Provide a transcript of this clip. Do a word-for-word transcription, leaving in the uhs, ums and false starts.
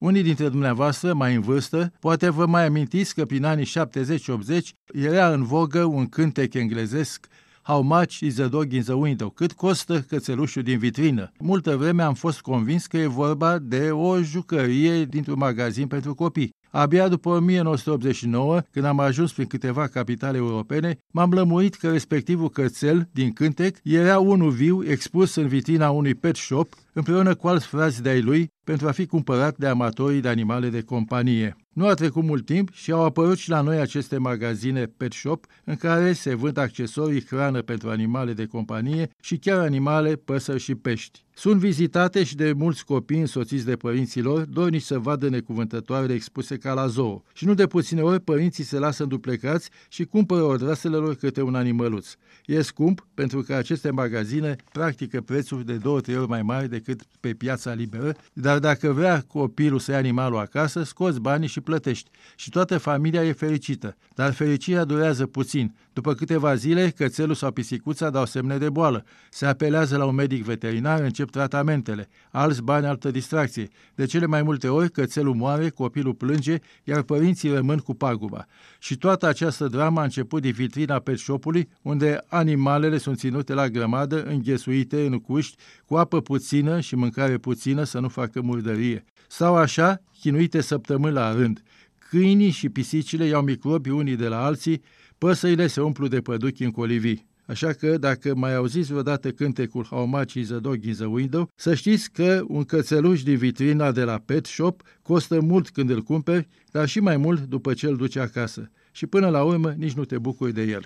Unii dintre dumneavoastră, mai în vârstă, poate vă mai amintiți că prin anii șaptezeci optzeci era în vogă un cântec englezesc: How much is the dog in the window? Cât costă cățelușul din vitrină? Multă vreme am fost convins că e vorba de o jucărie dintr-un magazin pentru copii. Abia după o mie nouă sute optzeci și nouă, când am ajuns prin câteva capitale europene, m-am lămurit că respectivul cățel din cântec era unul viu expus în vitrina unui pet shop, împreună cu alți frați de-ai lui, pentru a fi cumpărat de amatorii de animale de companie. Nu a trecut mult timp și au apărut și la noi aceste magazine pet shop în care se vând accesorii, hrană pentru animale de companie și chiar animale, păsări și pești. Sunt vizitate și de mulți copii însoțiți de părinții lor, dornici să vadă necuvântătoarele expuse ca la zoo. Și nu de puține ori părinții se lasă înduplecați și cumpără odraslele lor câte un animăluț. E scump pentru că aceste magazine practică prețuri de două-trei ori mai mari decât pe piața liberă, dar dacă vrea copilul să ia animalul acasă, scoți banii și plătești. Și toată familia e fericită. Dar fericirea durează puțin. După câteva zile, cățelul sau pisicuța dau semne de boală. Se apelează la un medic veterinar, încep tratamentele. Alți bani, altă distracție. De cele mai multe ori, cățelul moare, copilul plânge, iar părinții rămân cu paguba. Și toată această dramă a început din vitrina pet shop-ului, unde animalele sunt ținute la grămadă, înghesuite în cuști, cu apă puțină și mâncare puțină să nu facă murdărie. Sau așa, chinuite săptămâni la rând. Câinii și pisicile iau microbi unii de la alții, păsările se umplu de păduchi în colivii. Așa că, dacă mai auziți vreodată cântecul How much is a dog in the window, să știți că un cățeluș din vitrina de la pet shop costă mult când îl cumperi, dar și mai mult după ce îl duci acasă. Și până la urmă nici nu te bucuri de el.